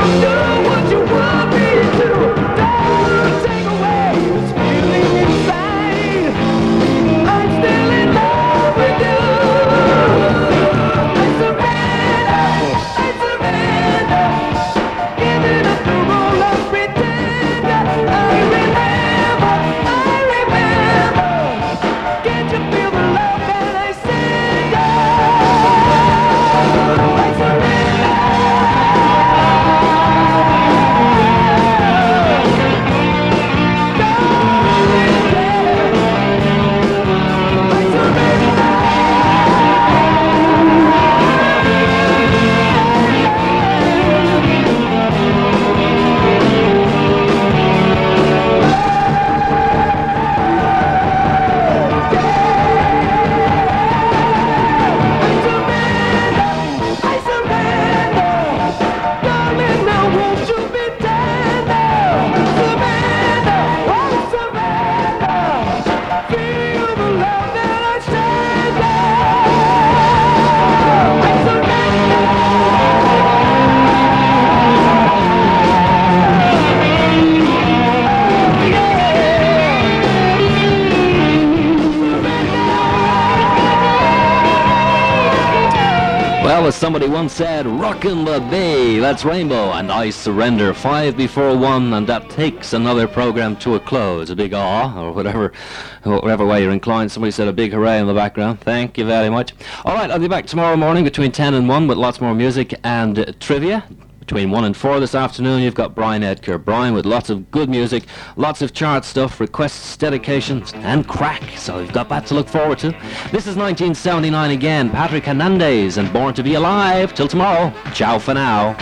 Well, as somebody once said, rockin' the bay. That's Rainbow and I Surrender. 5 before 1, and that takes another program to a close. A big awe, or whatever way you're inclined. Somebody said a big hooray in the background. Thank you very much. All right, I'll be back tomorrow morning between 10 and 1 with lots more music and trivia. Between 1 and 4 this afternoon, you've got Brian Edgar. Brian with lots of good music, lots of chart stuff, requests, dedications, and crack. So you've got that to look forward to. This is 1979 again. Patrick Hernandez and Born to Be Alive. Till tomorrow. Ciao for now.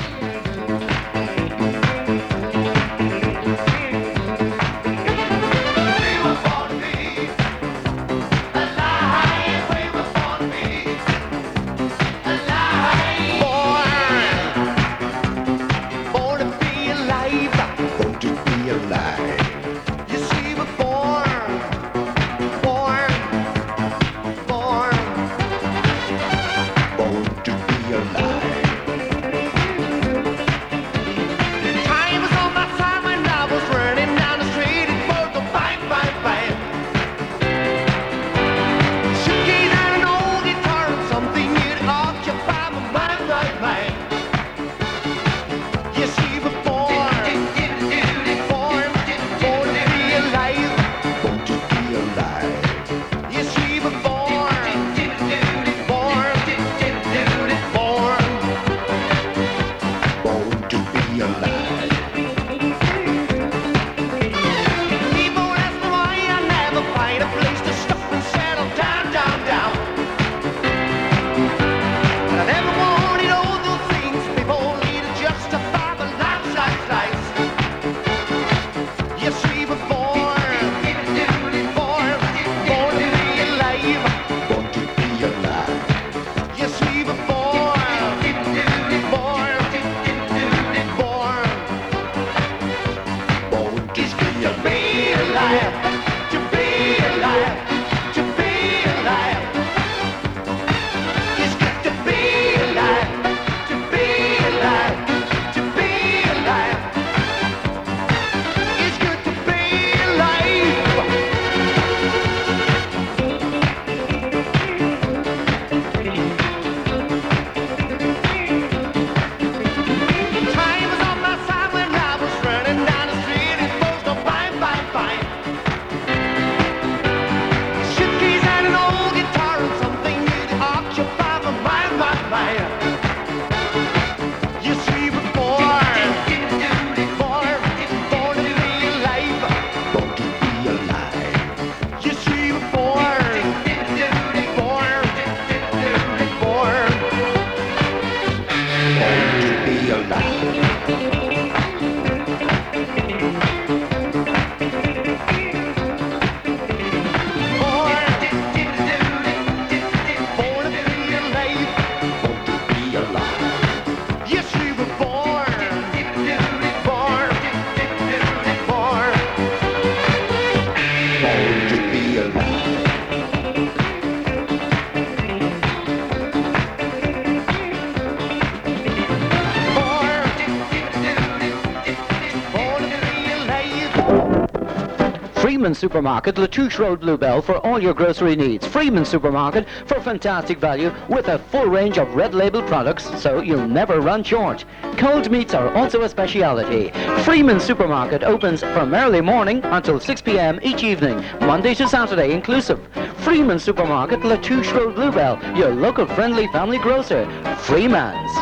Freeman Supermarket, Latouche Road, Bluebell, for all your grocery needs. Freeman Supermarket for fantastic value with a full range of Red Label products, so you'll never run short. Cold meats are also a speciality. Freeman Supermarket opens from early morning until 6 p.m. each evening, Monday to Saturday inclusive. Freeman Supermarket, Latouche Road, Bluebell, your local friendly family grocer. Freeman's.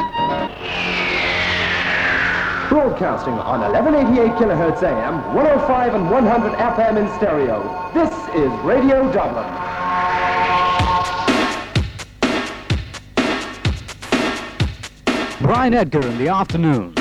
Broadcasting on 1188 kilohertz AM, 105 and 100 FM in stereo. This is Radio Dublin. Brian Edgar in the afternoon.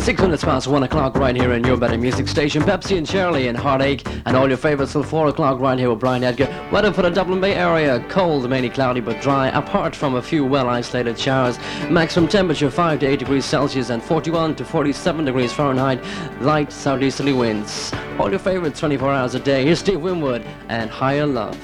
6 minutes past 1 o'clock right here in your better music station. Pepsi and Shirley and Heartache and all your favorites till 4 o'clock right here with Brian Edgar. Weather for the Dublin Bay area, cold, mainly cloudy but dry, apart from a few well-isolated showers. Maximum temperature 5 to 8 degrees Celsius and 41 to 47 degrees Fahrenheit. Light southeasterly winds. All your favorites 24 hours a day. Here's Steve Winwood and Higher Love.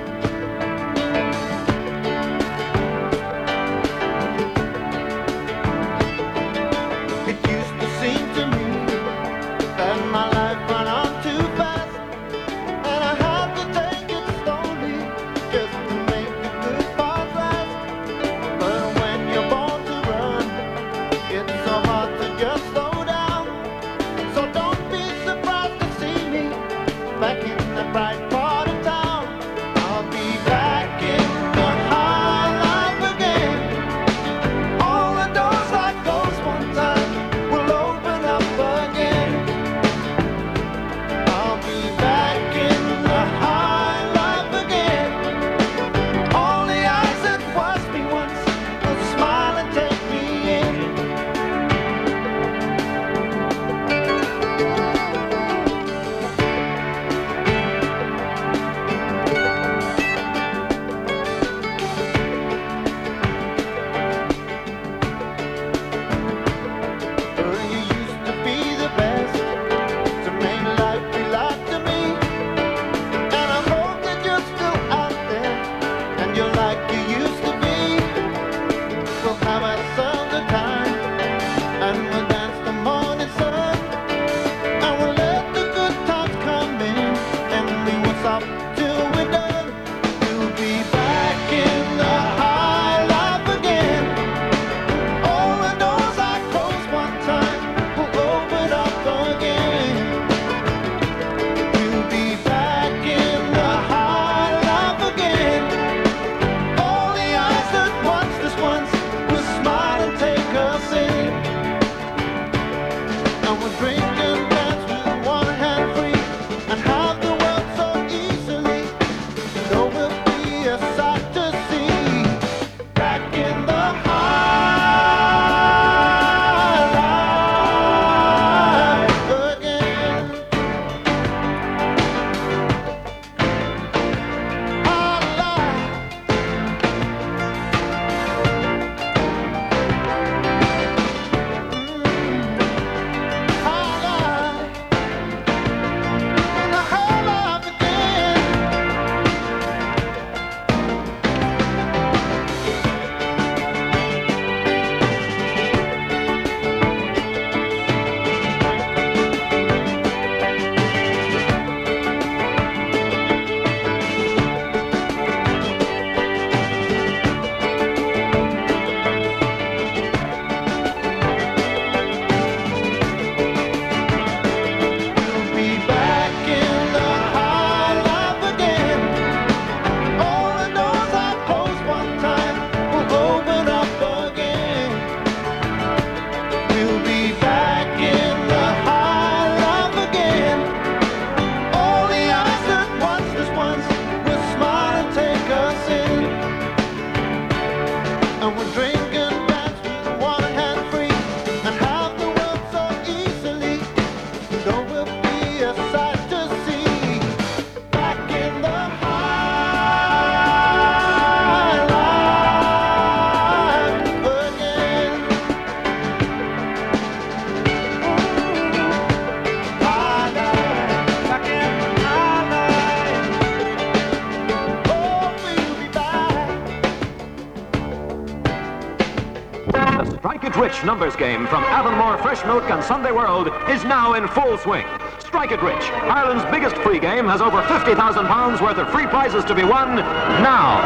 Rich numbers game from Avonmore Fresh Milk and Sunday World is now in full swing. Strike It Rich, Ireland's biggest free game, has over £50,000 worth of free prizes to be won now.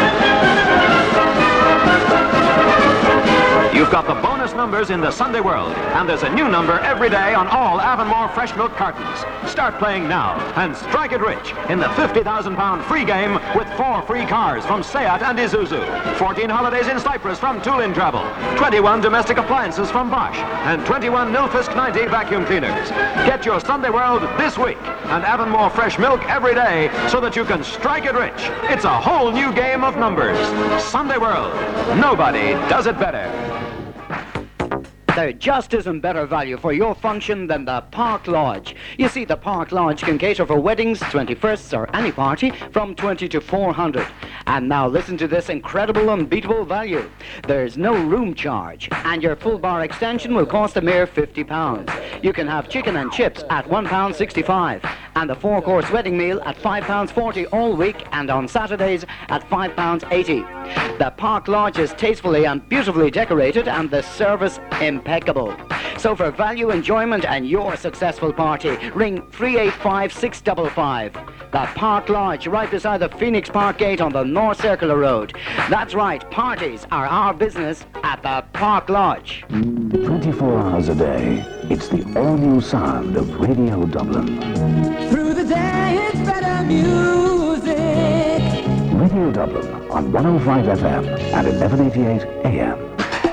You've got the bonus numbers in the Sunday World, and there's a new number every day on all Avonmore Fresh Milk cartons. Start playing now and strike it rich in the £50,000 free game with 4 free cars from Seat and Isuzu, 14 holidays in Cyprus from Tulin Travel, 21 domestic appliances from Bosch, and 21 Nilfisk 90 vacuum cleaners. Get your Sunday World this week and Avonmore Fresh Milk every day so that you can strike it rich. It's a whole new game of numbers. Sunday World. Nobody does it better. There just isn't better value for your function than the Park Lodge. You see, the Park Lodge can cater for weddings, 21sts or any party from 20 to 400. And now listen to this incredible, unbeatable value. There's no room charge, and your full bar extension will cost a mere £50. You can have chicken and chips at £1.65, and the 4-course wedding meal at £5.40 all week, and on Saturdays at £5.80. The Park Lodge is tastefully and beautifully decorated, and the service impeccable. So for value, enjoyment and your successful party, ring 385-655. The Park Lodge, right beside the Phoenix Park Gate on the North Circular Road. That's right, parties are our business at the Park Lodge. 24 hours a day, it's the all-new sound of Radio Dublin. Through the day, it's better music. Radio Dublin on 105 FM and 1188 AM.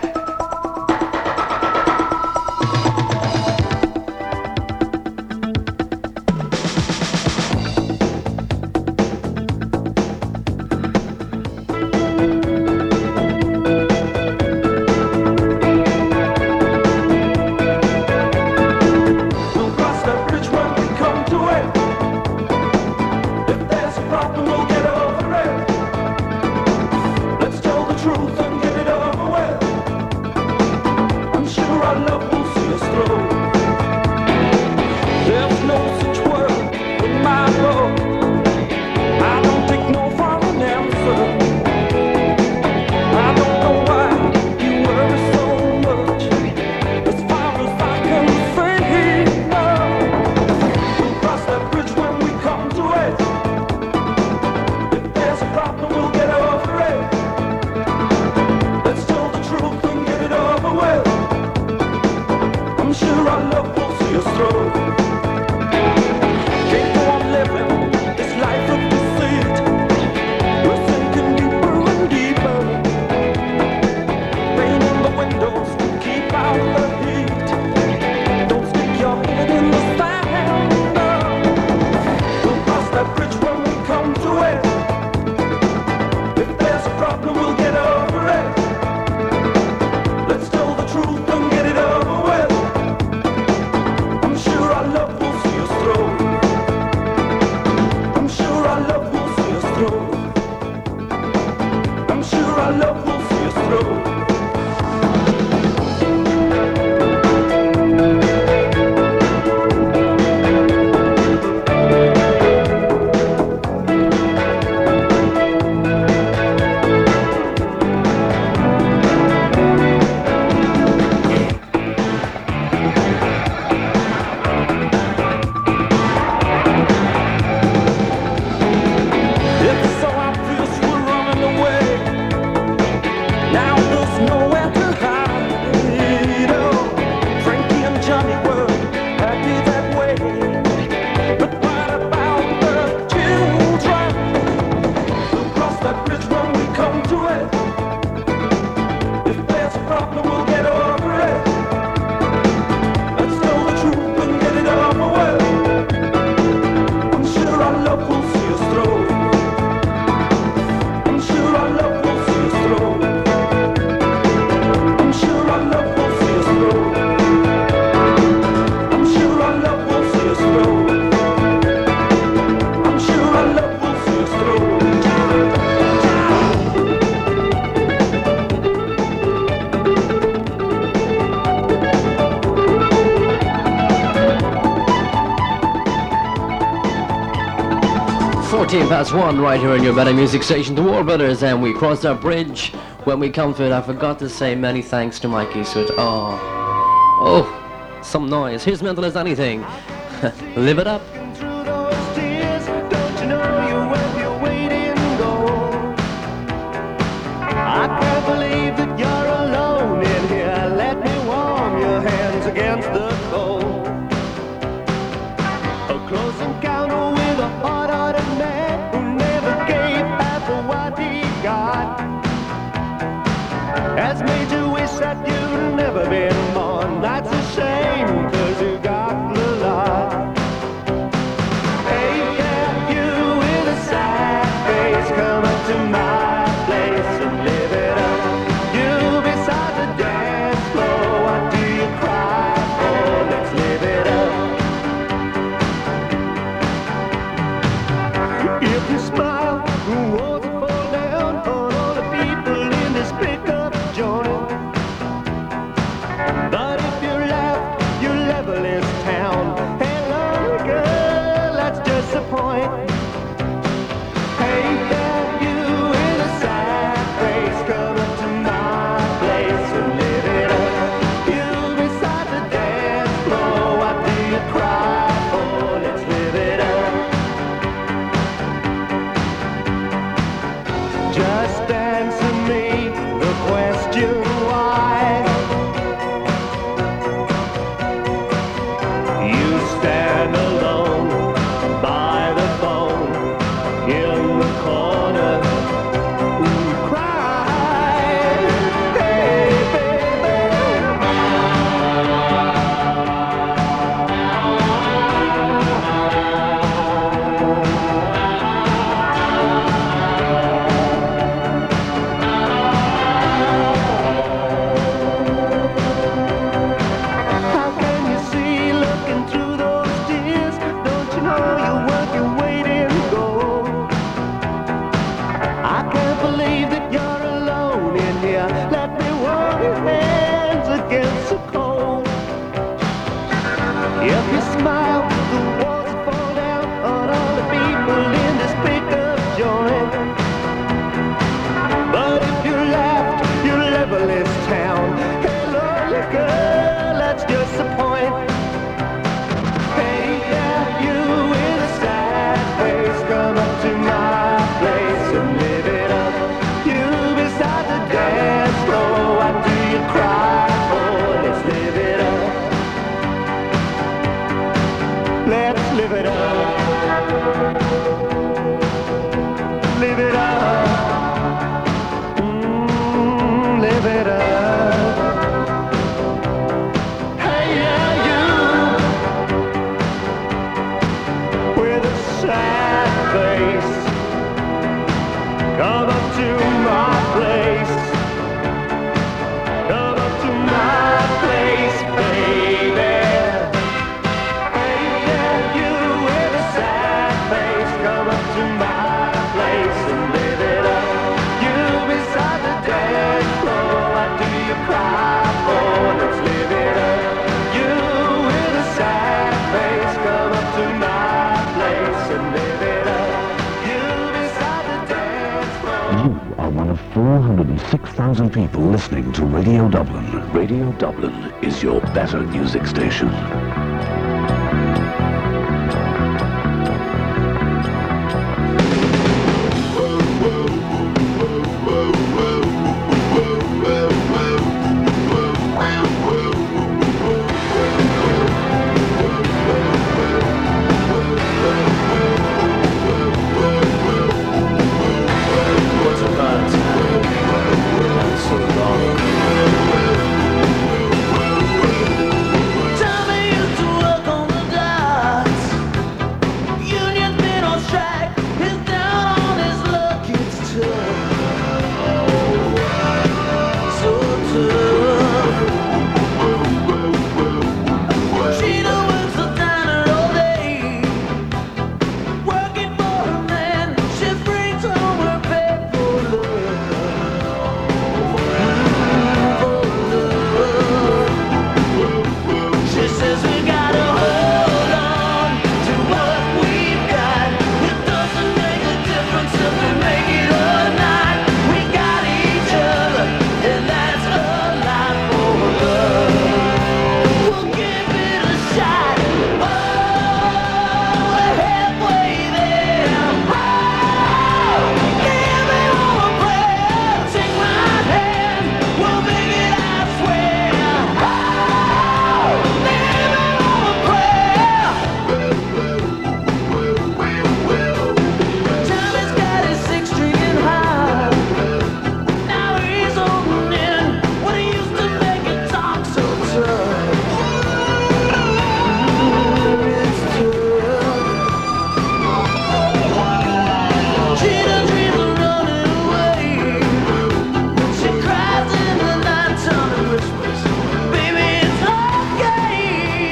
Past 1 right here on your better music station, the War Brothers, and we crossed our bridge. When we come to it, I forgot to say many thanks to Mike Eastwood. Oh, some noise. Here's Mental as Anything. Live it up. I can't believe that you're alone in here. Let me warm your hands against the cold. A close encounter with a hard-hearted man who never gave half of what he got. Has made you wish that you'd never been born. That's a shame, 'cause you got the lot. Hey, can you with a sad face come up to my place and live it up? You beside the dance floor, what do you live it up. Hey, yeah, you with a sad face, come up to my place. Come up to my place, baby. Hey, yeah, you with a sad face, come up to my place and live it up. You beside the dance floor, what do you cry for? Let's live it up. You with a sad face, come up to my place and live it up. You beside the dance floor. You are one of 406,000 people listening to Radio Dublin. Radio Dublin is your better music station. What's about time? Not so long ago. Tommy used to work on the docks. Union's been on strike. He's down on his luck. It's tough. So tough. Sheena works the diner all day, working for her man. She brings home her bed for love. She says we gotta hold on to what we've got. It doesn't make a difference if we make it or not. We got each other, and that's a lot for love. We'll give it a shot. Oh, we're halfway there. Oh, give me one prayer. Take my hand. We'll make it, I swear. Oh, give me one prayer. Tommy's got his six string high. Now he's holding in what he used to make it talk so tough. It's tough. Gina dreams of running away. She cries in the night time and whispers, baby, it's okay.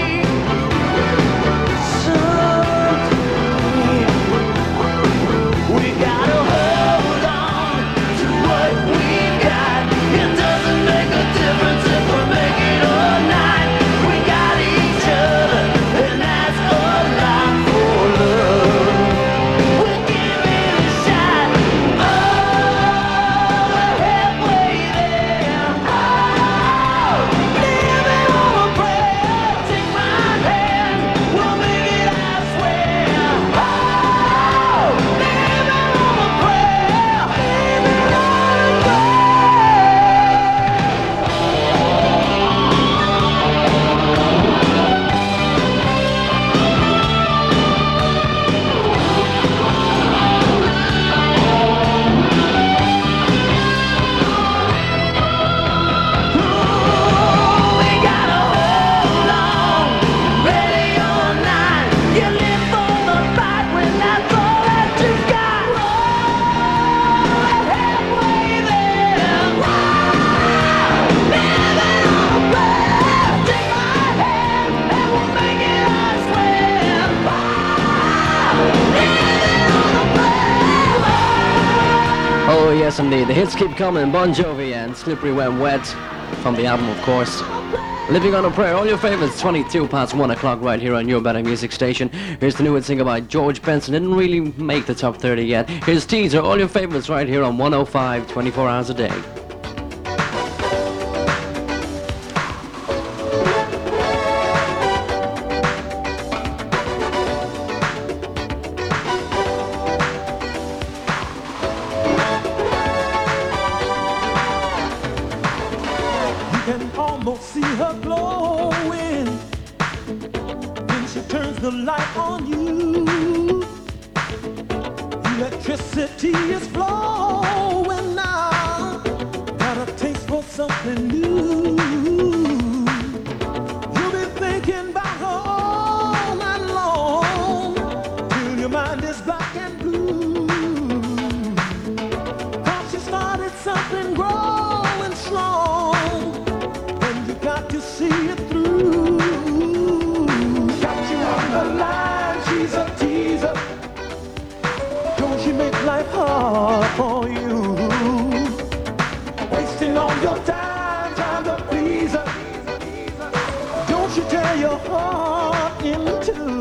Someday we gotta hold on to what we've got. It doesn't make a difference if we make it or not. We got each other, and that's a lot for love. We'll give it a shot. Oh, we're halfway there. Oh, give me one prayer. Take my hand. We'll make it, I swear. Oh, give me one prayer. Give me one we gotta hold on, ready or not. You live for the fight when that's all that you got. We're halfway there. Living on a prayer. Take my hand and we'll make it, I swear. Living on a prayer. Oh yes indeed, the hits keep coming. Bon Jovi and Slippery When Wet from the album, of course. Living on a Prayer, all your favorites, 22 past 1 o'clock right here on your better music station. Here's the new hit single by George Benson, didn't really make the top 30 yet. Here's Teaser, all your favorites right here on 105, 24 hours a day. can almost see her glowing when she turns the light on you. Electricity is flowing now. Got a taste for some something new. You'll be thinking about her all night long till your mind is black and blue. 'Cause she started something growing strong, and you got to see it through. Got you on the line, she's a teaser. Don't she make life hard for you? Wasting all your time trying to please her. Don't you tear your heart in two?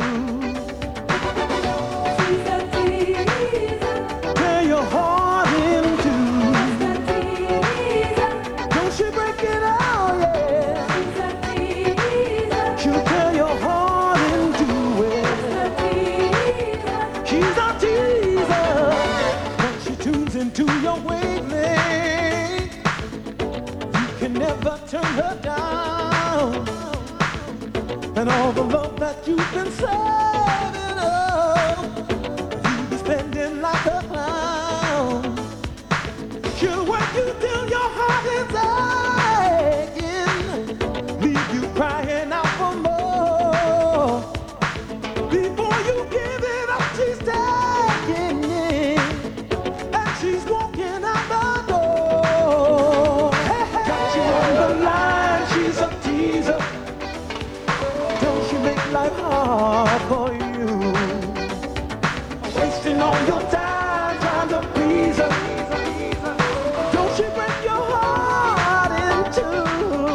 She's a teaser. Tear your heart in two. She's a teaser. Don't you break it out, yeah. She's a teaser. She'll tear your heart in two, She's yeah. a teaser. She's a teaser. When she tunes into your wavelength, you can never turn her down. And all the love that you've been saving up, you'll be spending like a clown. She'll work you till your heart is aching, leave you crying out for more. Before you give it up, she's taking it, and she's walking out the door. Got you on the line, she's a teaser. Don't she make life hard for you? Wasting all your time trying to please her. Don't she break your heart in two?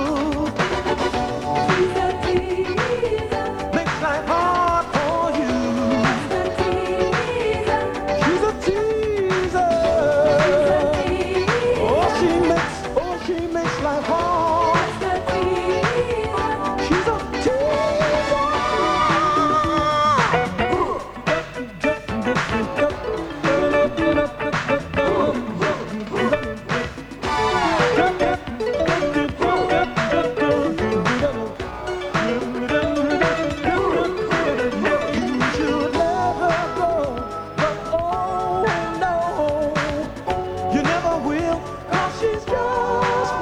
She's a teaser. Makes life hard for you. She's a teaser. She's a teaser. She makes life hard. She's a teaser. She's a You should let her go, but oh no, you never will, 'cause she's just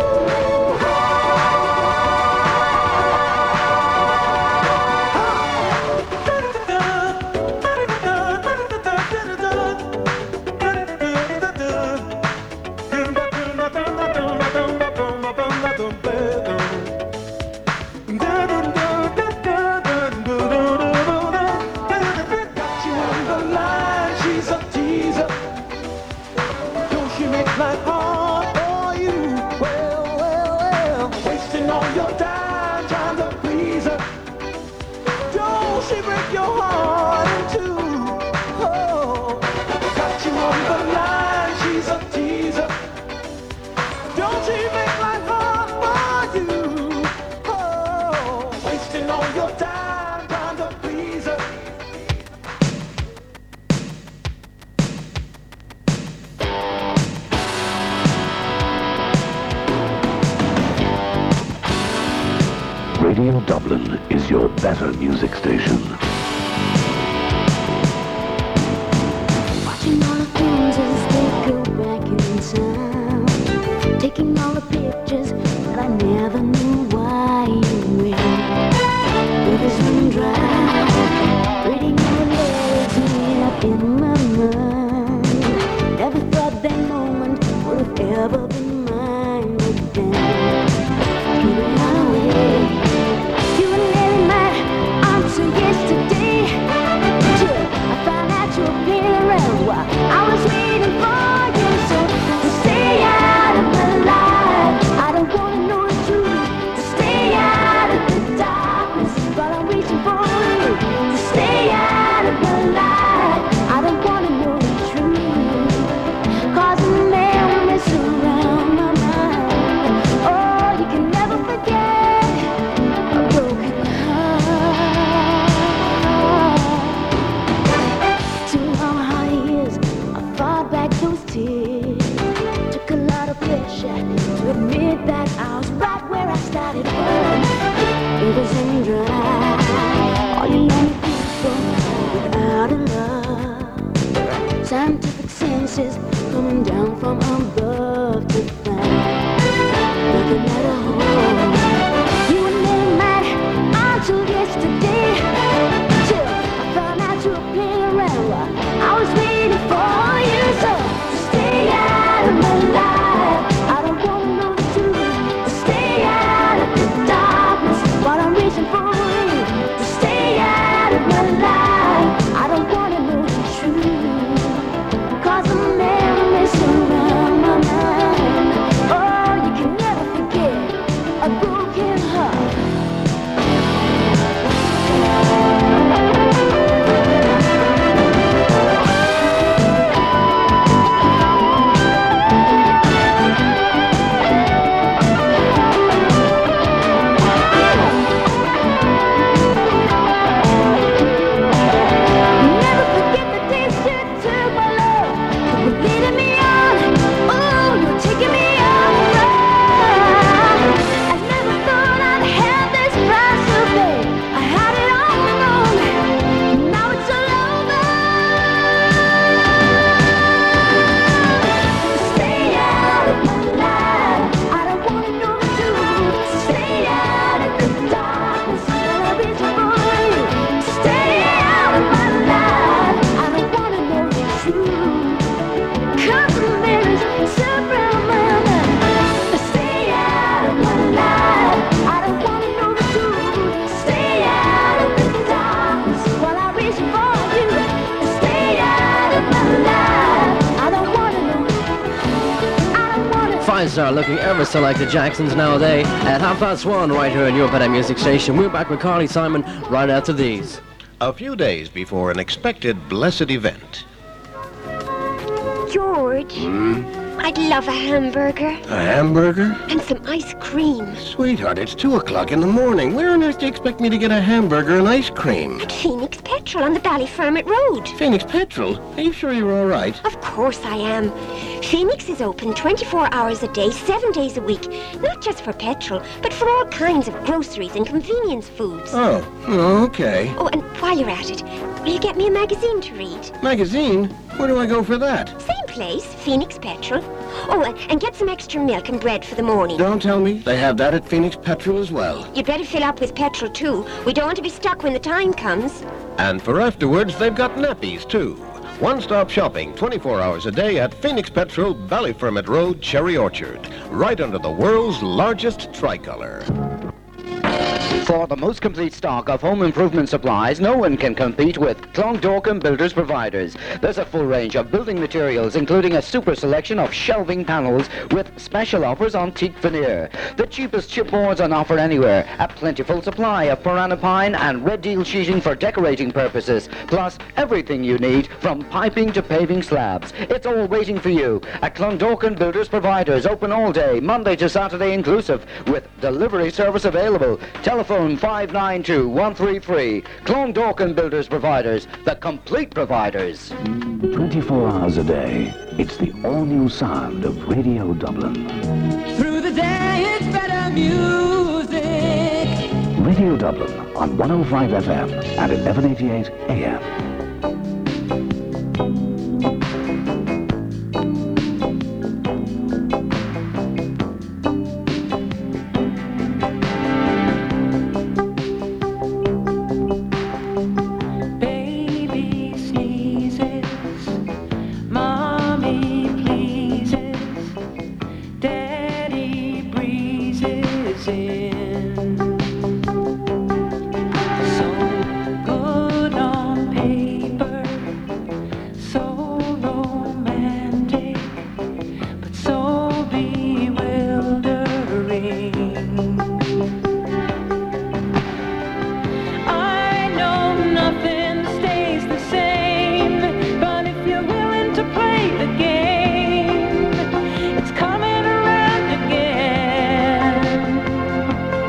Got you on the line, she's a teaser. Don't she make life hard for you? Well, wasting all your time trying to please her. Don't she break your heart in two? Oh, got you on the line, she's a teaser. Don't she make life hard for you? Oh, wasting all your time trying to please her. Radio Dublin is your better music station. Watching all the films as they go back in time, taking all the pictures that I never knew why you went. Rivers run dry, reading all the letters made up in my mind. Never thought that moment would have ever been mine, but then you went away. You were never my answer yesterday. Till I found out you were playing around while I was waiting for you. So to stay out of my life, I don't wanna know the truth. To stay out of the darkness while I'm reaching for you. To stay out of my life, I don't wanna know the truth. 'Cause the memories surround my mind. Oh, you can never forget a broken heart. Too long hard years, I fought back those tears. Took a lot of pressure to admit that I was right where I started from. Rivers and dry, all you lonely people without a love. Scientific senses coming down from above to find. But Jacksons are looking ever so like the Jacksons nowadays. At 1:30 right here in your better music station. We're back with Carly Simon right after these. A few days before an expected blessed event. George, I'd love a hamburger A hamburger? and some ice cream. Sweetheart, it's 2 o'clock in the morning. Where on earth do you expect me to get a hamburger and ice cream? At Phoenix Petrol on the Ballyfermot Road. Phoenix Petrol? Are you sure you're all right? Of course I am. Phoenix is open 24 hours a day, 7 days a week. Not just for petrol, but for all kinds of groceries and convenience foods. Oh, okay. Oh, and while you're at it, will you get me a magazine to read? Magazine? Where do I go for that? Same place, Phoenix Petrol. Oh, and get some extra milk and bread for the morning. Don't tell me. They have that at Phoenix Petrol as well. You'd better fill up with petrol too. We don't want to be stuck when the time comes. And for afterwards, they've got nappies, too. One-stop shopping, 24 hours a day at Phoenix Petrol, Ballyfermot Road, Cherry Orchard. Right under the world's largest tricolor. For the most complete stock of home improvement supplies, no one can compete with Clondalkin Builders Providers. There's a full range of building materials, including a super selection of shelving panels with special offers on teak veneer. The cheapest chipboards on offer anywhere. A plentiful supply of piranha pine and red deal sheeting for decorating purposes. Plus, everything you need from piping to paving slabs. It's all waiting for you at Clondalkin Builders Providers. Open all day, Monday to Saturday inclusive, with delivery service available. Telephone 592-133. Clondalkin Builders Providers, the complete providers. 24 hours a day, it's the all-new sound of Radio Dublin. Through the day, it's better music. Radio Dublin on 105 FM and 1188 AM. Baby sneezes, mommy pleases, daddy breezes in. So good on paper, so romantic, but so bewildering. I know nothing stays the same, but if you're willing to play the game, it's coming around again.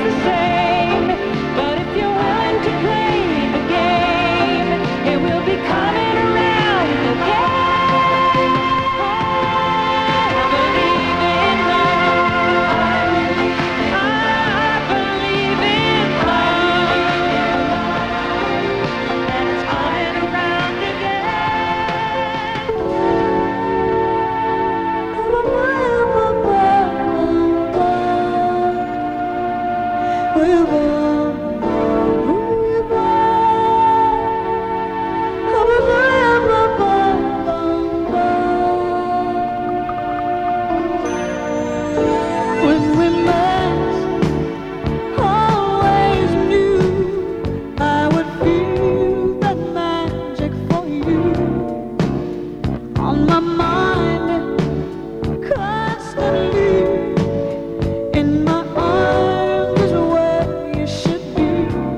the same. But if you're willing to play the game, it will be coming around again. I believe in love. I believe in love. And it's coming around when we met, always knew I would feel that magic for you. On my mind, constantly, in my arms is where you should be.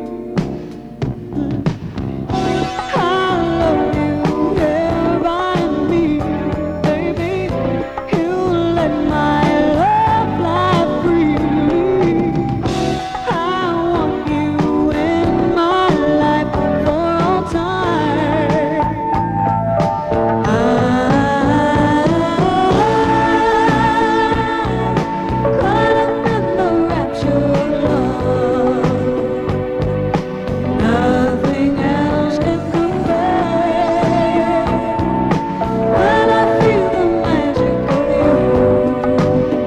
I love you here by me, baby. You let my love fly free. I want you in my life for all time. Caught up in the rapture of love. Nothing else can compare. When I feel the magic of you,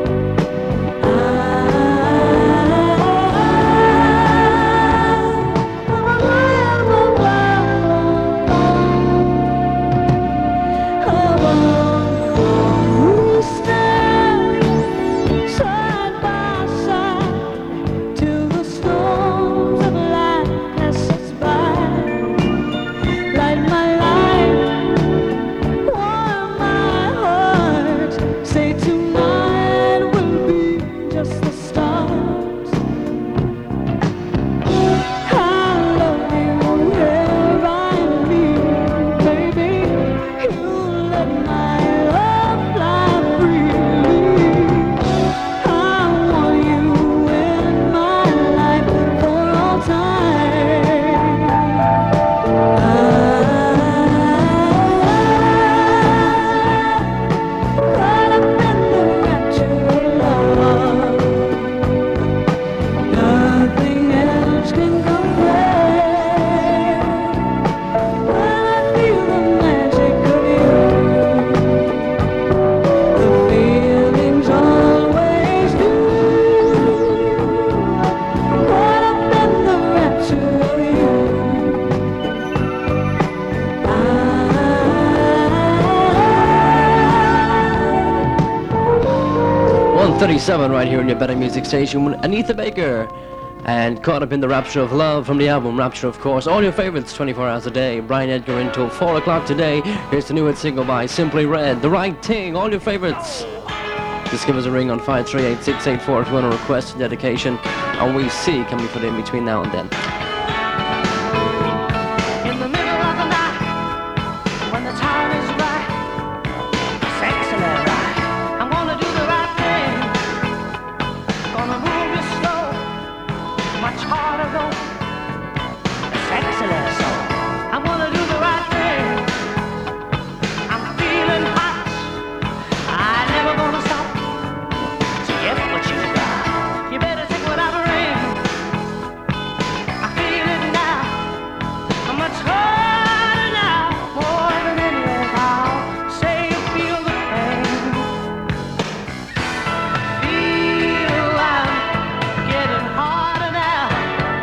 we stand side by side till the storms of life pass us by. Light my life, warm my heart. Say tonight will be just the start. I love you here by me, baby. You let my love fly free. I want you in my life for all time. Caught up in the rapture of love. Nothing else can compare. When I feel the magic of you, the feelings always do. Caught up in the rapture of you. 137 right here in your Better Music Station with Anita Baker and Caught Up in the Rapture of Love from the album Rapture, of course. All your favorites 24 hours a day. Brian Edgar until 4 o'clock today. Here's the new hit single by Simply Red, The Right Thing. All your favorites. Just give us a ring on 538-684 if you want to request a dedication, and we see can we fit in between now and then. In the middle of the night, when the time is right, sexy and right, I'm gonna do the right thing. Gonna move you slow, much harder though, sexy and so. I'm gonna do the right thing. I'm feeling hot, I'm never gonna stop to get what you got. You better take what I bring. I feel it now. I'm much harder now, more than anyhow. Say you feel the pain. Feel I'm getting harder now.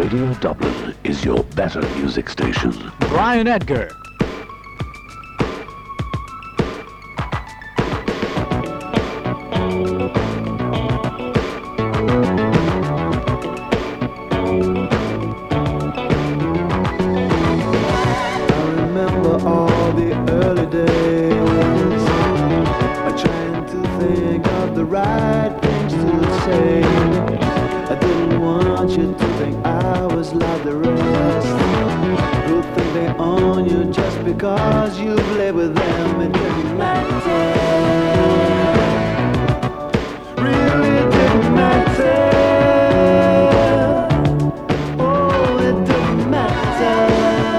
Radio Dublin is your better music station. Brian Edgar. All the early days, trying to think of the right things to say. I didn't want you to think I was like the rest, who think they own you just because you play with them. It didn't matter, really didn't matter. Oh, it didn't matter.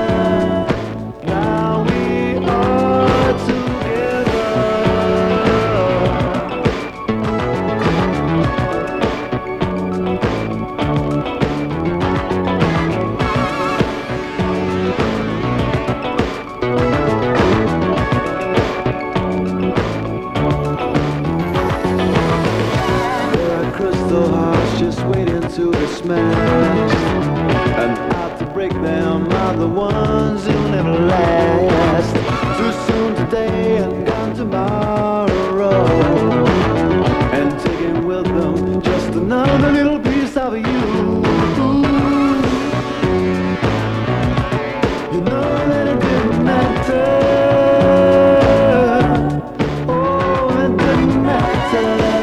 To be smashed, and out to break them are the ones who'll never last. Too soon today and gone tomorrow, and taking with them just another little piece of you. You know that it didn't matter. Oh, it didn't matter.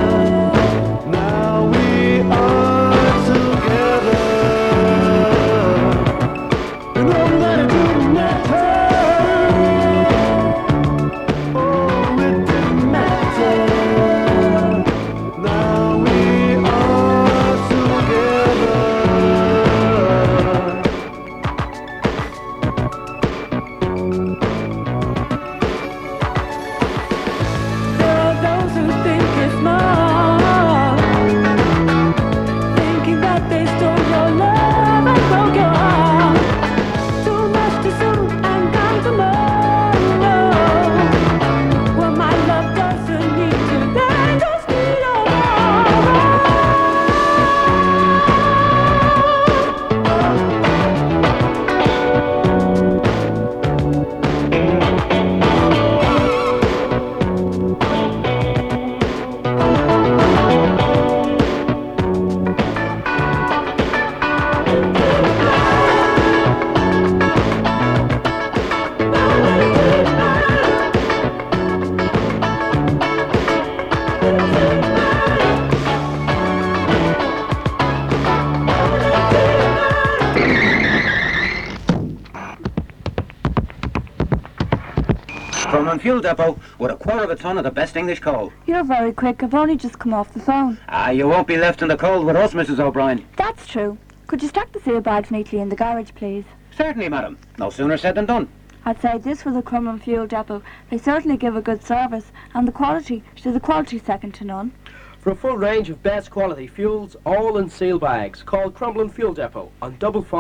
Crumlin Fuel Depot with a quarter of a ton of the best English coal. You're very quick. I've only just come off the phone. You won't be left in the cold with us, Mrs. O'Brien. That's true. Could you stack the seal bags neatly in the garage, please? Certainly, madam. No sooner said than done. I'd say this was a Crumlin Fuel Depot. They certainly give a good service, and the quality, there's a quality second to none. For a full range of best quality fuels, all in seal bags, call Crumlin Fuel Depot on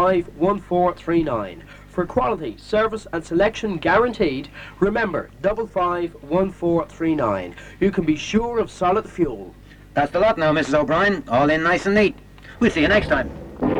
551439. For quality, service and selection guaranteed, remember 551439. You can be sure of solid fuel. That's the lot now, Mrs. O'Brien. All in nice and neat. We'll see you next time.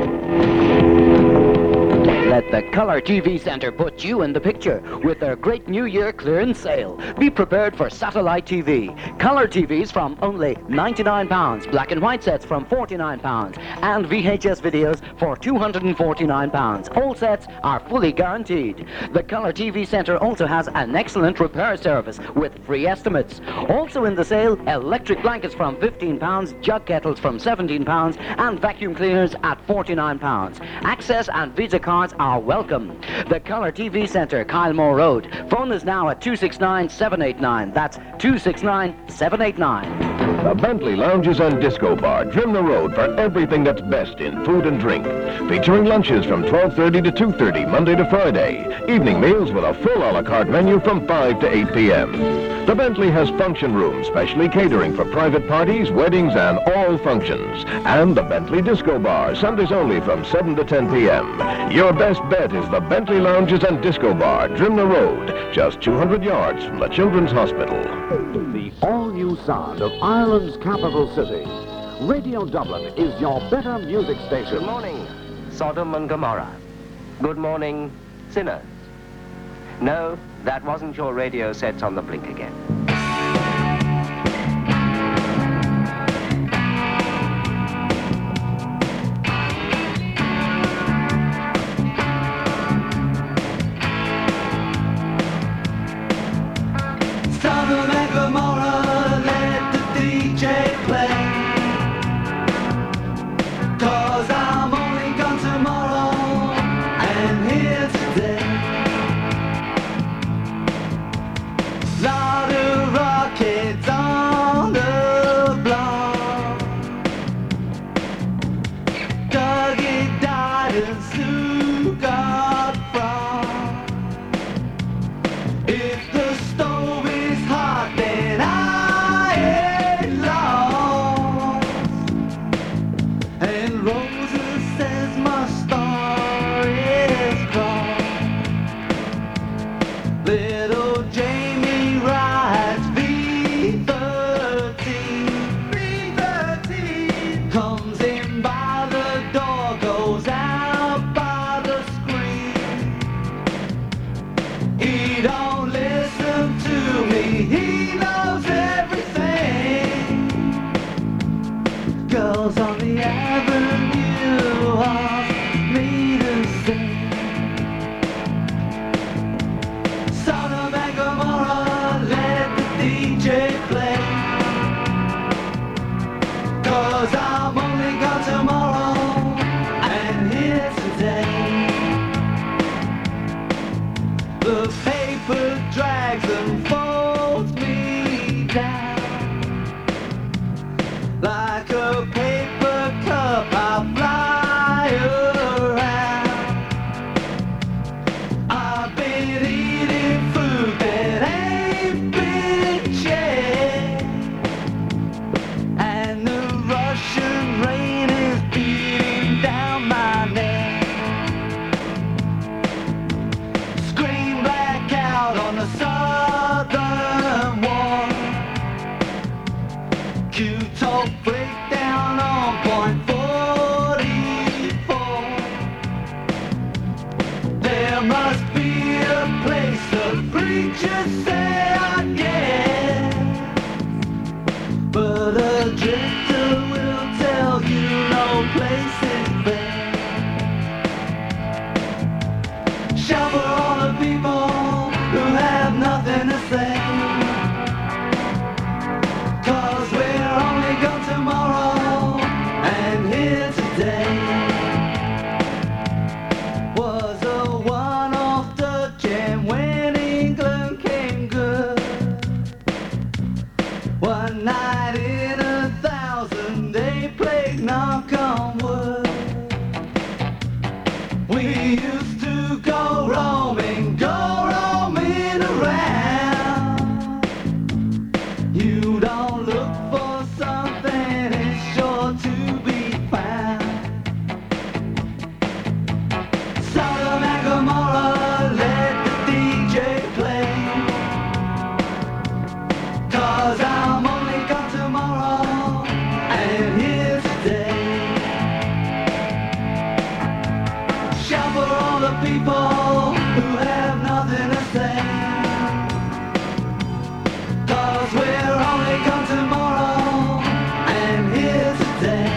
Let the Colour TV Centre put you in the picture with their great New Year clearance sale. Be prepared for satellite TV. Colour TVs from only £99, black and white sets from £49, and VHS videos for £249. All sets are fully guaranteed. The Colour TV Centre also has an excellent repair service with free estimates. Also in the sale, electric blankets from £15, jug kettles from £17, and vacuum cleaners at £49. Access and Visa cards are welcome. The Colour TV Centre, Kylemore Road. Phone is now at 269-789. That's 269-789. The Bentley Lounges and Disco Bar trim the road for everything that's best in food and drink. Featuring lunches from 12:30 to 2:30, Monday to Friday. Evening meals with a full a la carte menu from 5 to 8 p.m. The Bentley has function rooms, specially catering for private parties, weddings, and all functions. And the Bentley Disco Bar, Sundays only from 7 to 10 p.m. Your best bet is the Bentley Lounges and Disco Bar, Drimna Road, just 200 yards from the Children's Hospital. The all-new sound of Ireland's capital city. Radio Dublin is your better music station. Good morning. Sodom and Gomorrah. Good morning, sinners. No, that wasn't your radio sets on the blink again. Sodom and Gomorrah, let the DJ play. 'Cause I'm only gone tomorrow and here today. Lot of rockets on the block. Dougie died and Sue got frost. If the stove is hot, then I ain't lost. And Rosa says my star is crossed. Little Jamie rides V13. V13 comes in by the door, goes out by the screen. He don't listen to me, he knows everything. Girls on the avenue ask me to sing. Sodom and Gomorrah, let the DJ play. 'Cause I'm only gone tomorrow and here today. The paper drags and folds me down. Like a paper cup I fly around. I've been eating food that ain't been checked. And the Russian rain is beating down my neck. Scream black out on the southern wall. Q-talk breakdown on point 44. There must be a place the preachers say I guess. But a drifter will tell you no place is there. Shout for all the people who have nothing to say. 'Cause we're only gone tomorrow and here today. Was a one-off Dutch jam when England came good. One night in 1,000 they played knock on wood. We used to go roaming around. You don't look for something, it's sure to be found. Sodom and Gomorrah, let the DJ play. 'Cause I'm only gone tomorrow and here today. Shout for all the people who have nothing to say. 'Cause we're only gone tomorrow and here today.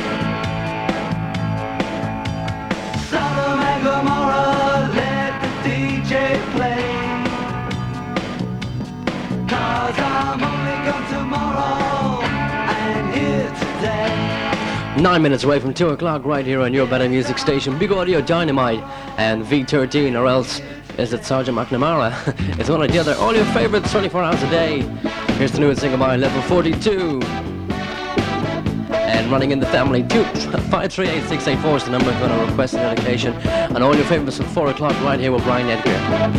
Sodom and Gomorrah, let the DJ play. 'Cause I'm only gone tomorrow and here today. 9 minutes away from 2 o'clock right here on your better music station. Big Audio Dynamite and V13, or else is it Sergeant McNamara? It's one or the other. All your favorites 24 hours a day. Here's the new single by Level 42. And running in the family, 538-684 is the number if you want to request a dedication. And all your favorites at 4 o'clock right here with Brian Edgar.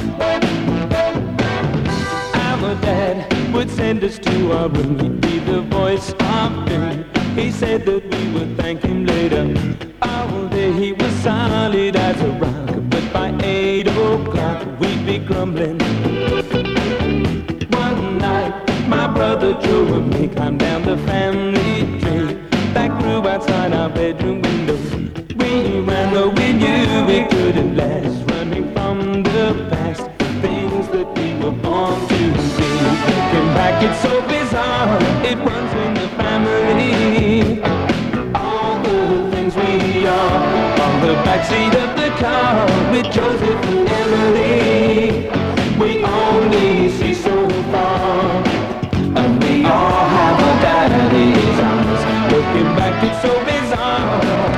Our dad would send us to our room. He'd be the voice of doom. He said that we would thank him later. All day he was solid as a rock, but by 8 o'clock we'd be grumbling. One night my brother Joe and me climbed down the family tree, back through outside our bedroom window. We ran away. it's so bizarre, it runs in the family. All the things we are on the backseat of the car with Joseph and Emily. We only see so far, and we all have our daddy's eyes. Looking back, it's so bizarre.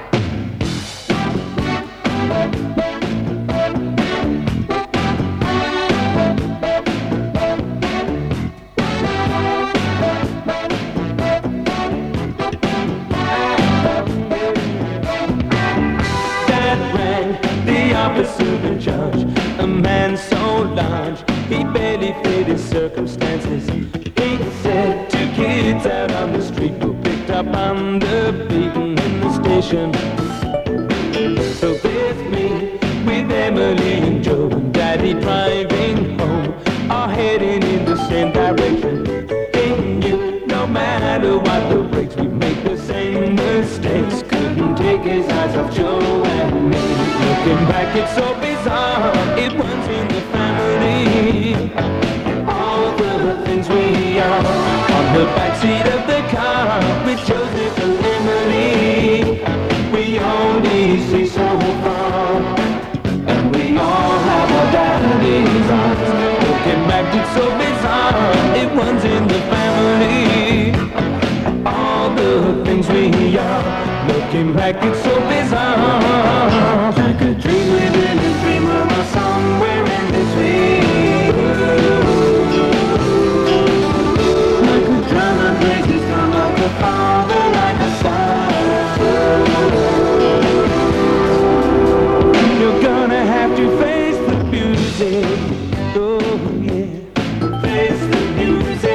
Of the judge, a man so large, he barely fit his circumstances. He said 2 kids out on the street were picked up on the beaten in the station. So there's me with Emily and Joe and Daddy driving home, all heading in the same direction. He knew no matter what the brakes, we make the same mistakes. Couldn't take his eyes off Joe and me. Looking back, it's so bizarre, it runs in the family. All the things we are on the backseat of the car with Joseph and Emily. We only see so far, and we all have our daddy's eyes. Looking back, it's so bizarre, it runs in the family. All the things we are. Looking back, it's so bizarre. Like a dream within a dream, or somewhere in between. Like a drum that breaks its drum, like a father, like a son. You're gonna have to face the music. Oh yeah, face the music.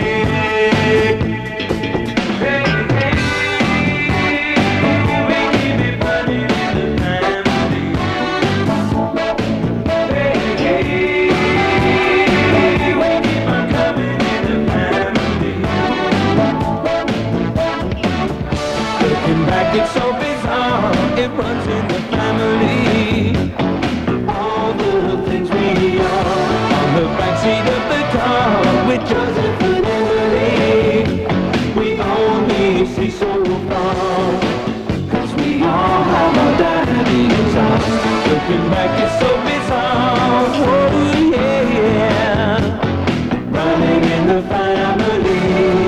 It's so bizarre, it runs in the family. All the things we are on the backseat of the car with Joseph and Emily. We only see so far, 'cause we all have our daddy's eyes. Looking back, it's so bizarre. Oh yeah, running in the family.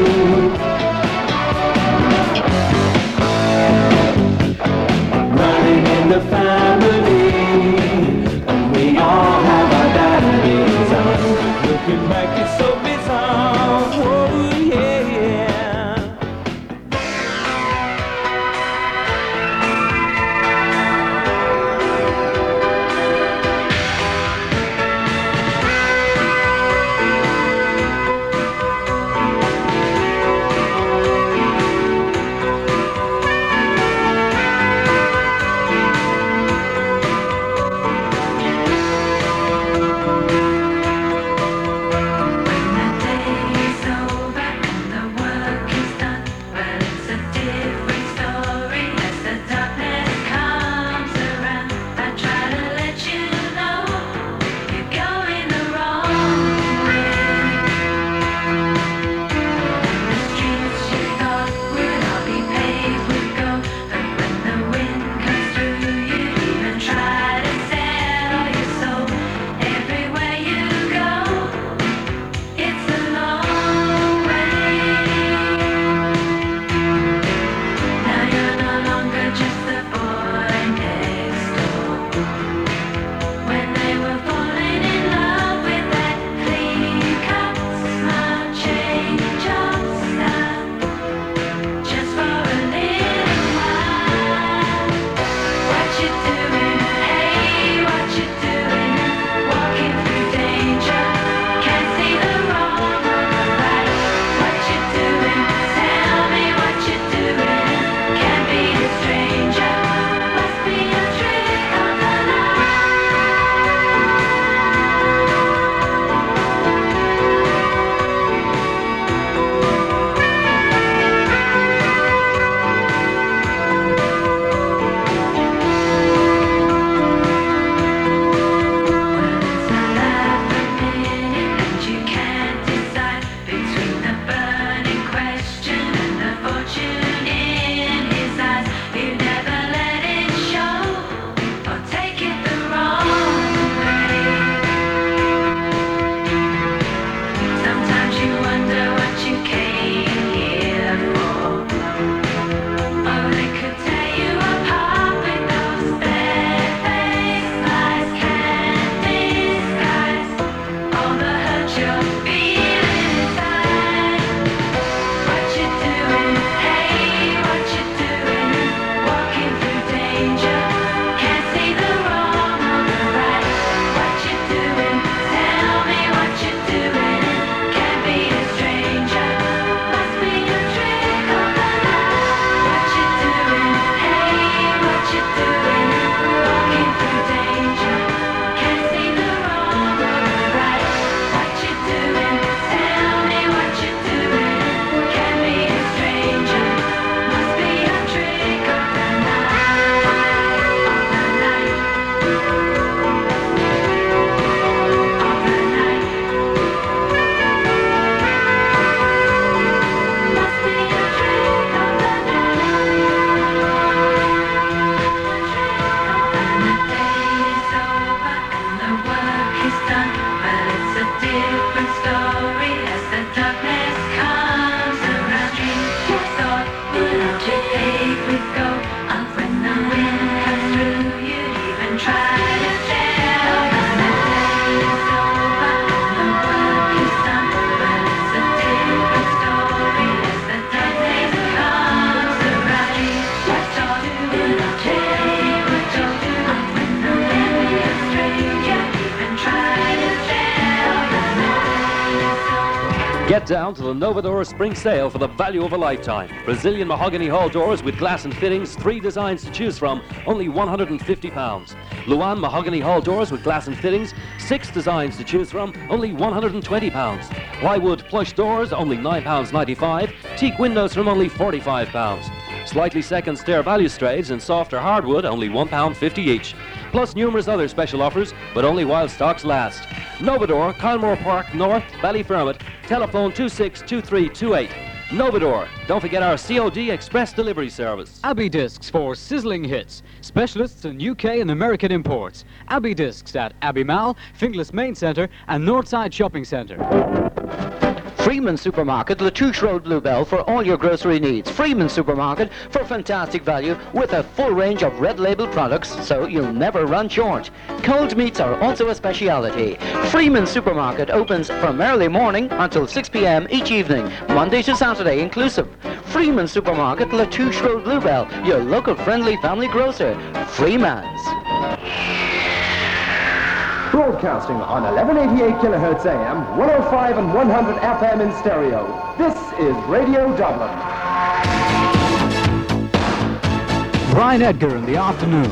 The family, and we all have our daddy's eyes. Looking back, it's so bizarre. Oh yeah. Get down to the Novador Spring Sale for the value of a lifetime. Brazilian mahogany hall doors with glass and fittings, 3 designs to choose from, only £150. Luan mahogany hall doors with glass and fittings, 6 designs to choose from, only £120. Plywood plush doors, only £9.95. Teak windows from only £45. Slightly second stair balustrades and softer hardwood, only £1.50 each. Plus numerous other special offers, but only while stocks last. Novador, Kylemore Park North, Ballyfermot, telephone 262328. Novador, don't forget our COD express delivery service. Abbey Discs for sizzling hits. Specialists in UK and American imports. Abbey Discs at Abbey Mall, Finglas Main Centre and Northside Shopping Centre. Freeman Supermarket, Latouche Road, Bluebell for all your grocery needs. Freeman Supermarket for fantastic value with a full range of red label products so you'll never run short. Cold meats are also a speciality. Freeman Supermarket opens from early morning until 6 p.m. each evening, Monday to Saturday inclusive. Freeman Supermarket, Latouche Road, Bluebell, your local friendly family grocer. Freeman's. Broadcasting on 1188 kHz AM, 105 and 100 FM in stereo. This is Radio Dublin. Brian Edgar in the afternoon.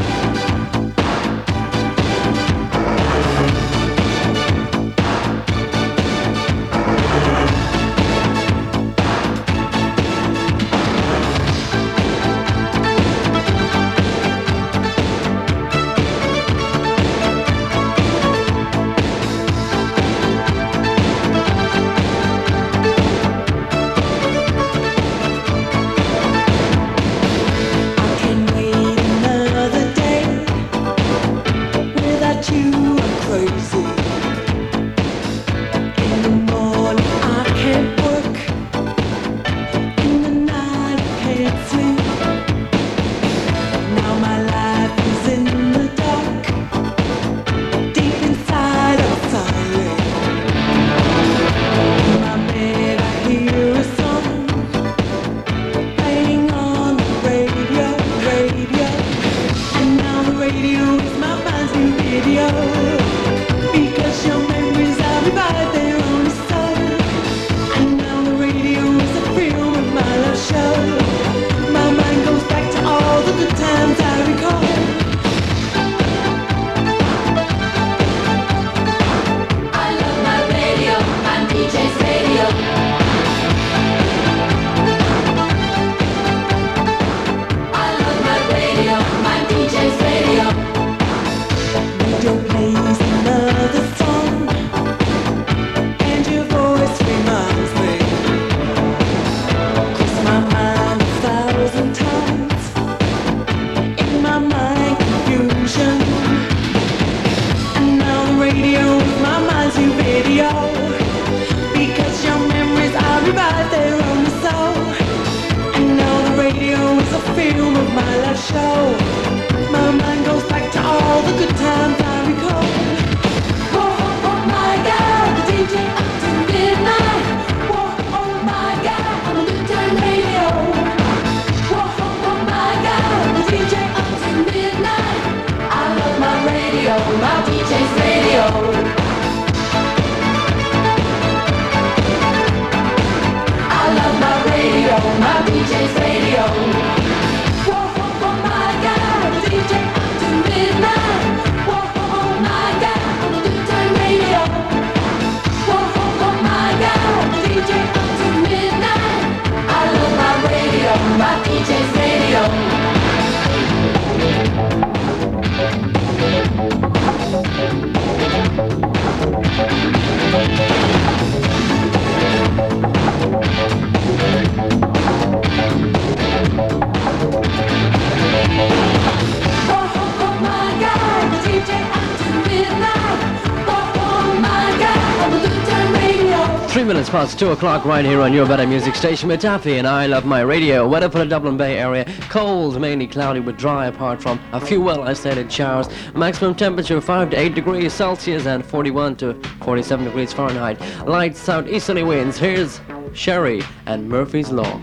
Past 2 o'clock right here on your better music station with Taffy and I Love My Radio. Weather for the Dublin Bay area, cold, mainly cloudy with dry apart from a few well-isolated showers. Maximum temperature 5 to 8 degrees Celsius and 41 to 47 degrees Fahrenheit. Light southeasterly winds. Here's Sherry and Murphy's Law.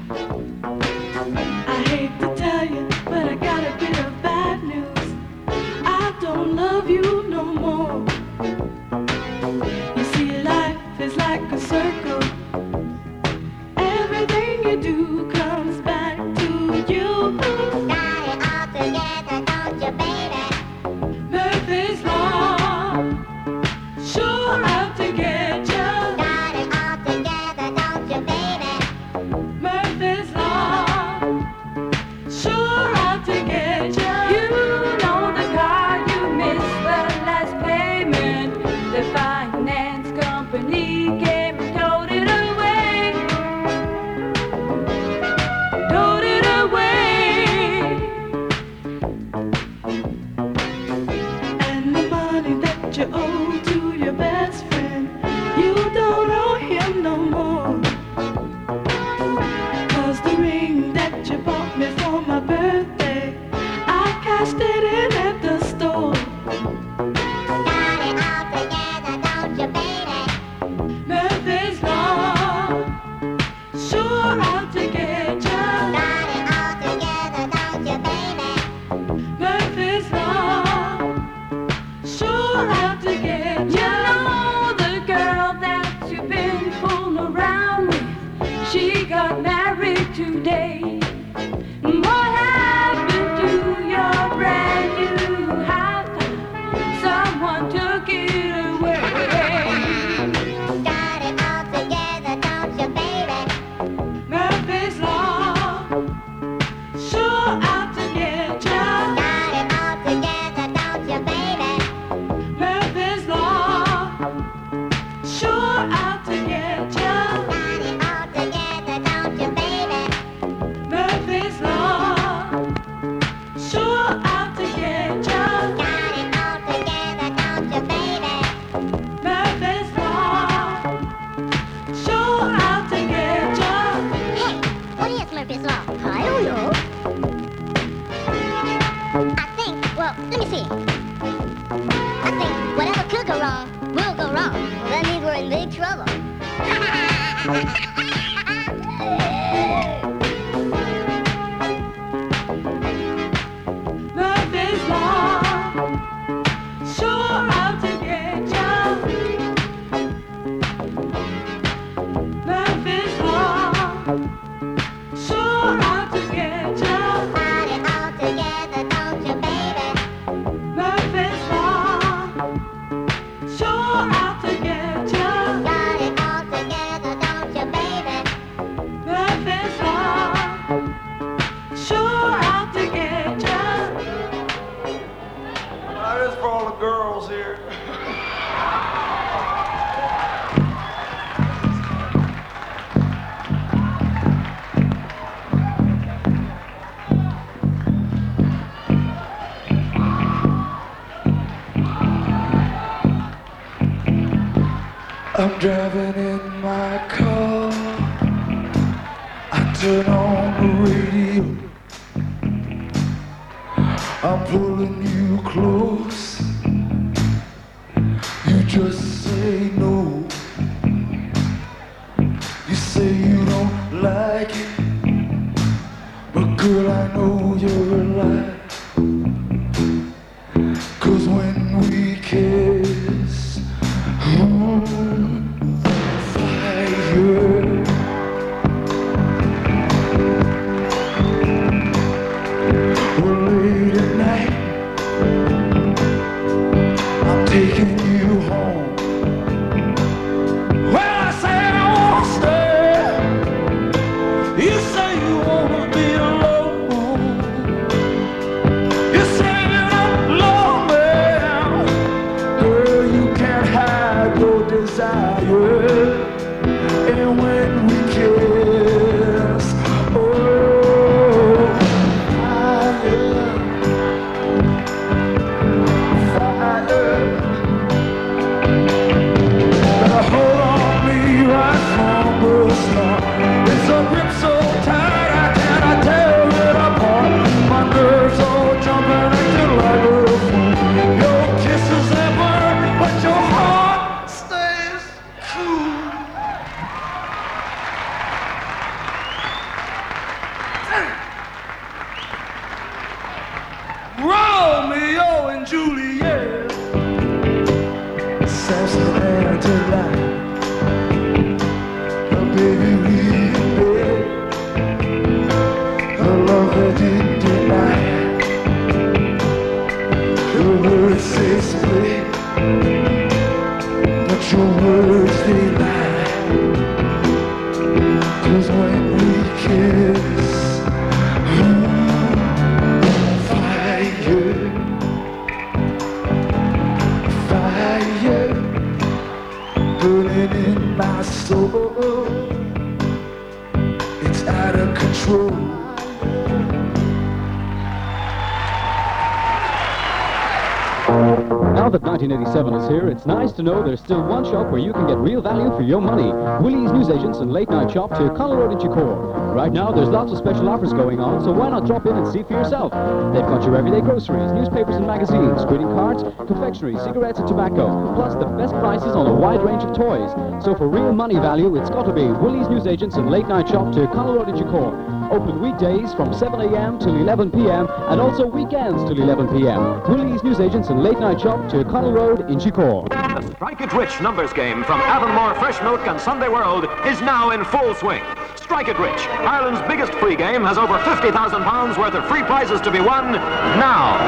I hate to tell you, but I got a bit of bad news. I don't love you no more. You see, life is like a circle. day. What happened to your brand new house? Someone took it away. Got it all together, don't you, baby? Murphy's Law, sure out to get ya. Got it all together, don't you, baby? Murphy's Law, sure out to get ya. Got it all together, don't you, baby? Murphy's Law, sure out to get ya. Got it all together, don't you, baby? Murphy's Law, sure out to get ya. Hey, what is Murphy's Law? I don't know. I think, well, let me see. I think whatever could go wrong will go wrong. Well, that means we're in big trouble. Murphy's Law, sure out to get ya. Murphy's Law, sure out to get ya. Got it all together, don't you, baby? Murphy's Law, sure out to get ya. Got it all together, don't you, baby? Murphy's Law, sure out to get ya. That is for all the girls here. I'm driving in my car. I turn on the radio. I'm pulling you close. You just say no. You say you don't like it. But girl, I know you're a lie. 'Cause when we kiss, fire. Well, late at night, I'm taking you home. Well, I say I wanna stay. You say you wanna be alone. You say you don't love me. Girl, you can't hide your desire. And when we kiss, oh, fire, fire. Better hold on me right from the start. It's a grip so tight I cannot tear it apart. My nerves all jumping acting like a fool. Your kisses they burn, but your heart stays cool. Romeo and Juliet, Samson and Delilah. Oh, baby, we in bed. A love that didn't deny. Your words say split, but your words they lie. 'Cause when we kiss, fire, fire, burning in my soul. It's out of control. Now that 1987 is here, it's nice to know there's still one shop where you can get real value for your money. Willie's Newsagents and Late Night Shop to Connell Road in Chicor. Right now, there's lots of special offers going on, so why not drop in and see for yourself? They've got your everyday groceries, newspapers and magazines, greeting cards, confectionery, cigarettes and tobacco, plus the best prices on a wide range of toys. So for real money value, it's got to be Willie's Newsagents and Late Night Shop to Connell Road in Chicor. Open weekdays from 7 a.m. till 11 p.m. and also weekends till 11 p.m. Willie's Newsagents and Late Night Shop to Connell Road in Chicor. The Strike It Rich numbers game from Avonmore Fresh Milk and Sunday World is now in full swing. Strike It Rich, Ireland's biggest free game, has over £50,000 worth of free prizes to be won now.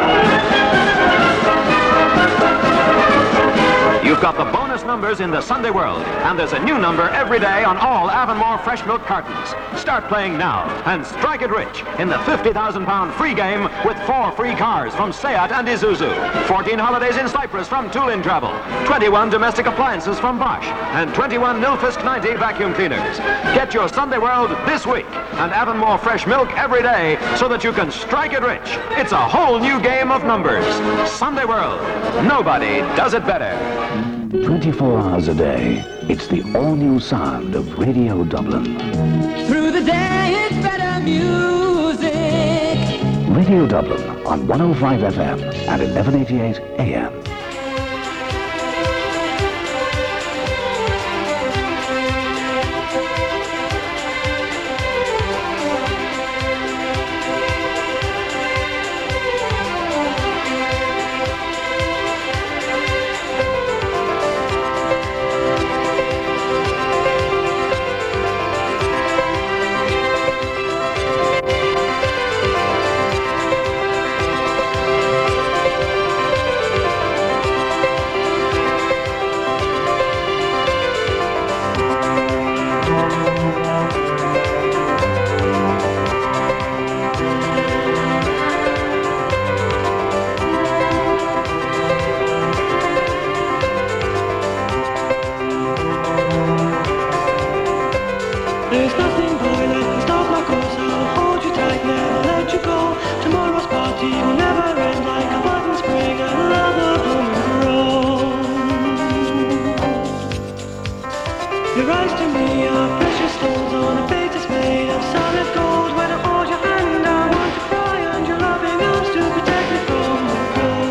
You've got the bonus numbers in the Sunday World, and there's a new number every day on all Avonmore fresh milk cartons. Start playing now and strike it rich in the £50,000 free game with 4 free cars from Seat and Isuzu, 14 holidays in Cyprus from Tulin Travel, 21 domestic appliances from Bosch, and 21 Nilfisk 90 vacuum cleaners. Get your Sunday World this week and Avonmore fresh milk every day so that you can strike it rich. It's a whole new game of numbers. Sunday World. Nobody does it better. 24 hours a day, it's the all-new sound of Radio Dublin. Through the day, it's better music. Radio Dublin on 105 FM and 1188 AM. There's nothing, boy, that can stop my course. I'll hold you tight, never let you go. Tomorrow's party will never end like a bud in spring. I love the bloom and grow. Your eyes to me are precious stones on a face that's made of solid gold. When I hold your hand, I want to cry, and your loving arms to protect me from the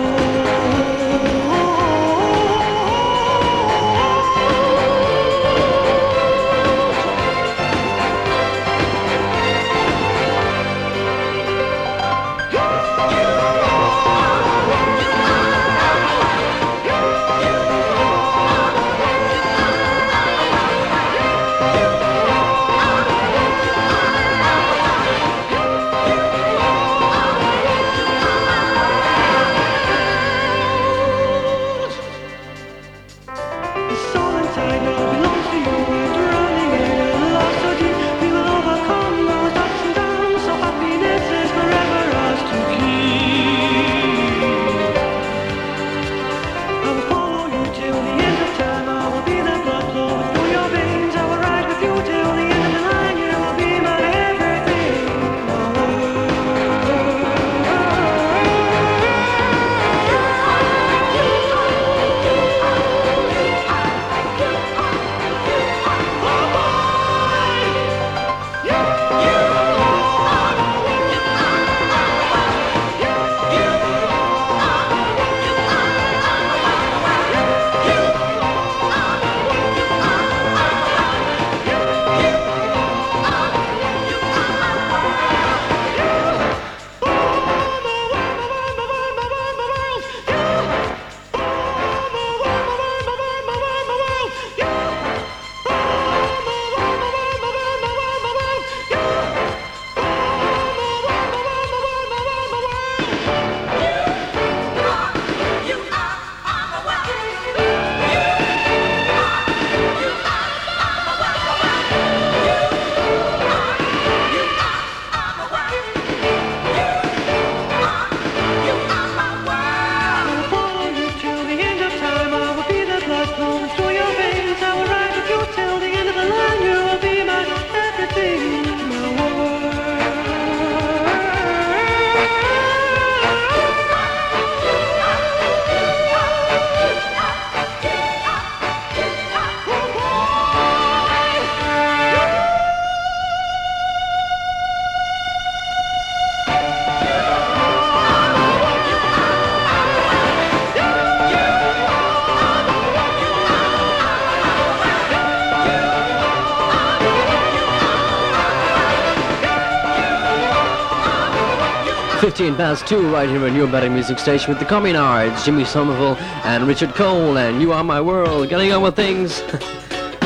$2 right here on your better music station with the Communards, Jimmy Somerville and Richard Cole, and You Are My World. Getting on with things.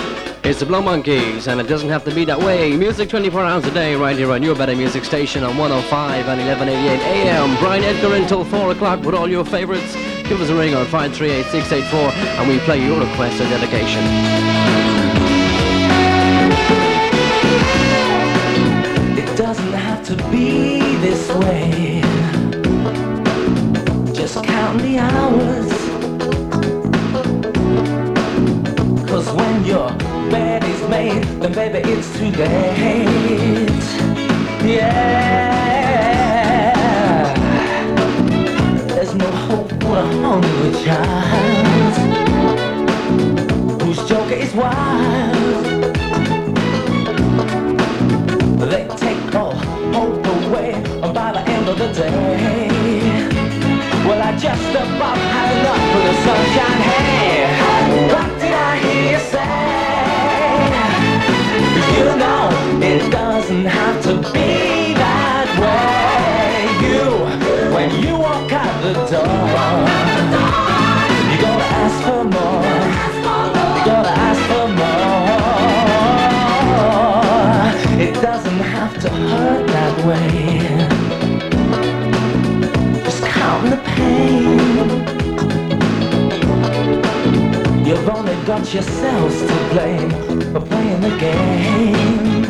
It's the Blow Monkeys, and it doesn't have to be that way. Music 24 hours a day right here on your better music station on 105 and 1188 AM. Brian Edgar until 4 o'clock with all your favorites. Give us a ring on 538-684 and we play your request or dedication. It doesn't have to be this way. Just count the hours. 'Cause when your bed is made, then baby it's too late. Yeah. There's no hope for a hungry child whose joker is wild. They take all hope away by the end of the day. Well, I just about had enough for the sunshine. Hey, what did I hear you say? You know, it doesn't have to be that way. When you walk out the door, you gotta ask for more. You gotta ask for more. It doesn't have to hurt that way. Just count the pain. You've only got yourselves to blame for playing the game.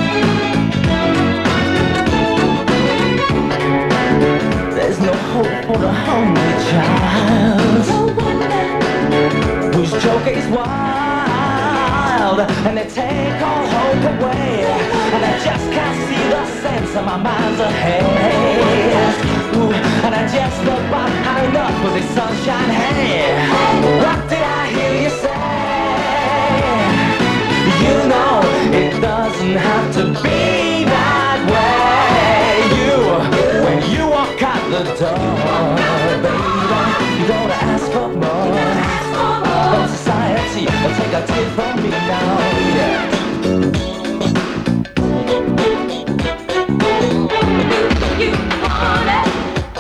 There's no hope for the hungry child whose joker is wild, and they take all hope away, and I just can't see the sense of my mind's ahead. Ooh, and I just about had enough with this sunshine. Hey, what did I hear you say? You know, it doesn't have to be that way. When you walk out the door, baby, you gotta ask for more. From society, take a tip from me now, yeah. You want it.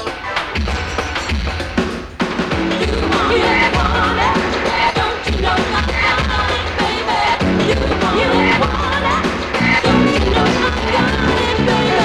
You want it. Don't you know I'm got it, baby? You want it. Don't you know I'm got it, baby?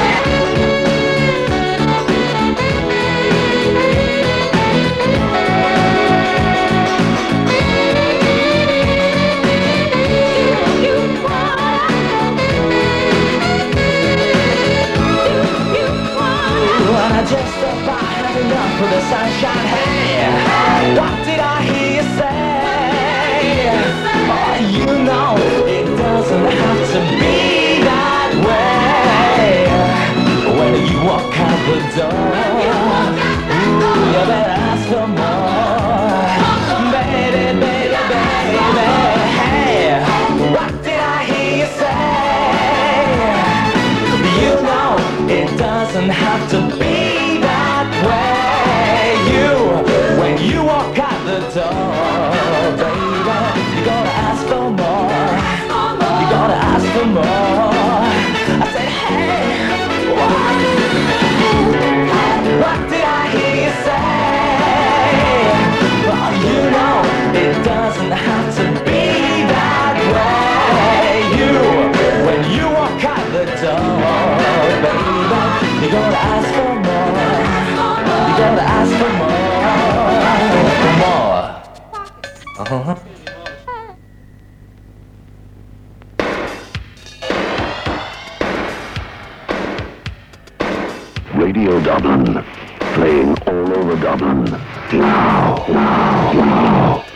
Just about had enough for the sunshine. Hey, what did I hear you say? Oh, you know, it doesn't have to be that way. When you walk out the door, ooh, you better ask for more. Baby, baby, baby. Hey, what did I hear you say? You know, it doesn't have to be when you walk out the door, baby, you gotta ask for more. You gotta ask for more. I said, hey, what did I hear you say? Well, you know, it doesn't have to be that way. When you walk out the door, baby, you gotta ask for more. You gotta ask for more. More. Uh-huh. Radio Dublin, playing all over Dublin. Now.